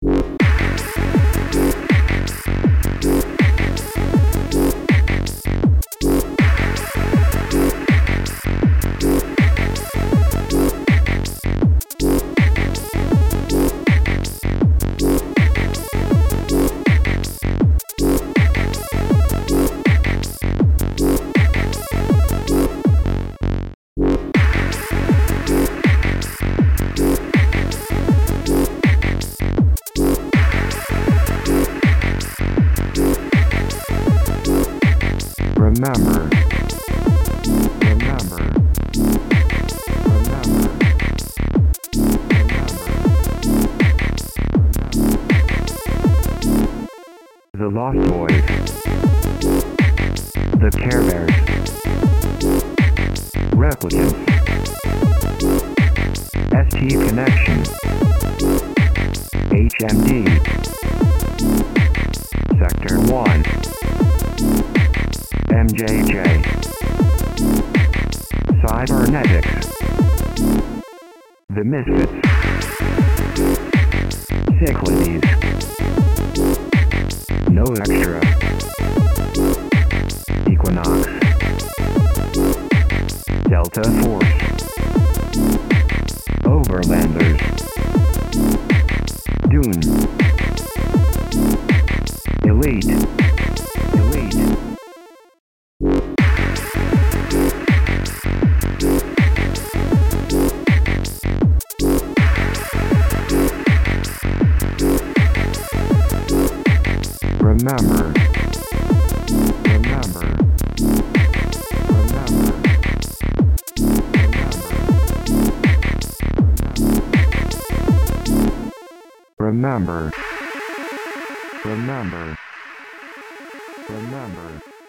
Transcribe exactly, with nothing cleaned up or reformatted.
Remember. Remember. Remember. The Lost Boys. The Care Bears. Replicants. S T Connection. H M D. Sector one. M J J. Cybernetics. The Misfits. Cyclades. No Extra. Equinox. Delta Force. Overlanders. Dune. Elite. Elite. Remember. Remember. Remember. Remember. Remember. Remember. Remember.